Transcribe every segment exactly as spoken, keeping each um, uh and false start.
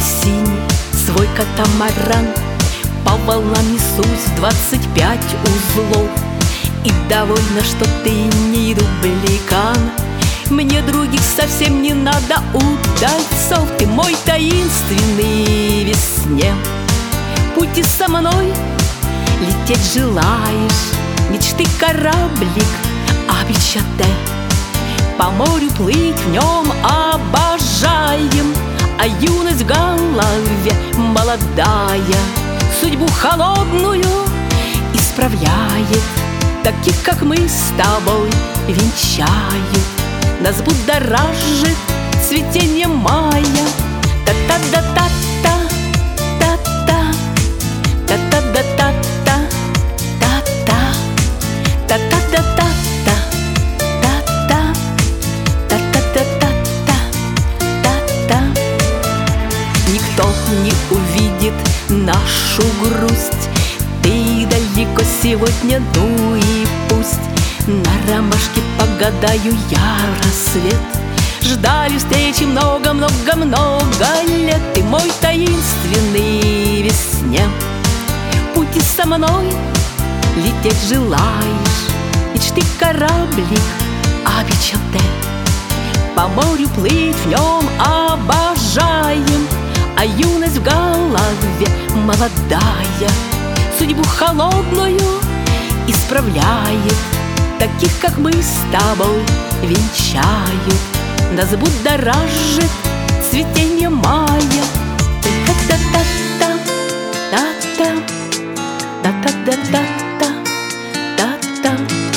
синий свой катамаран, по волнам несусь в двадцать пять узлов. И довольно, что ты не дубликан. Мне других совсем не надо удальцов. Ты мой таинственный весне. Пути со мной лететь желаешь, мечты кораблик Абичате. По морю плыть в нем обожаем, а юность в голове молодая судьбу холодную исправляет. Таких, как мы с тобой, венчают. Нас будоражит цветение мая. Та-та-да-та-та, та-та, та-та-да-та-та, та-та, та-та-да-та-та, та-та, та-та-да-та-та, та-та. Никто не увидит нашу грусть. Ты далеко сегодня, ну и пусть. На ромашке погадаю я рассвет. Ждали встречи много-много-много лет. Ты мой таинственный весне. Пути со мной лететь желаешь, мечты кораблик Абичате. По морю плыть в нем обожаем, а юность в голове молодая судьбу холодную исправляет. Таких, как мы с тобой, венчают. Нас будоражит цветение мая. Та-та-та-та, та-та, та-та-да-та-та, та-та.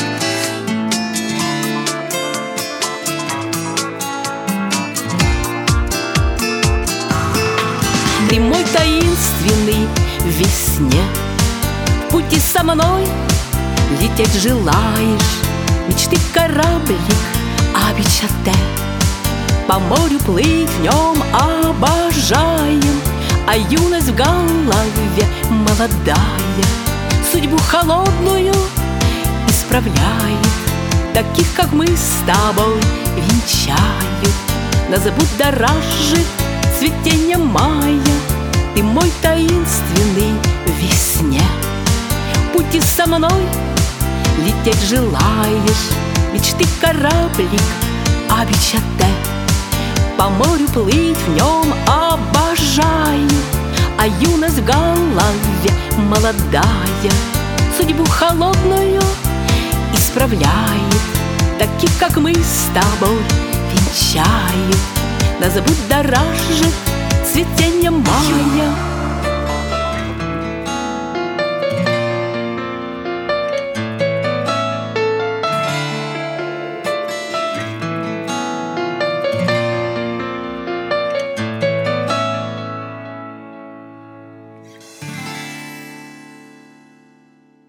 Ты мой таинственный весне. В пути со мной лететь желаешь, мечты кораблик Абичате. По морю плыть в нем обожаем, а юность в голове молодая судьбу холодную исправляет. Таких, как мы с тобой, венчают. Нас будоражит цветение мая. Ты мой таинственный весне. Пути со мной лететь желаешь, мечты кораблик Абичате. По морю плыть в нем обожаю, а юность в голове молодая судьбу холодную исправляет. Таких, как мы с тобой, венчают. Нас будоражит цветение мая.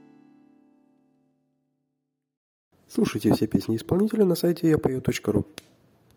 Слушайте все песни исполнителя на сайте я пою точка ру.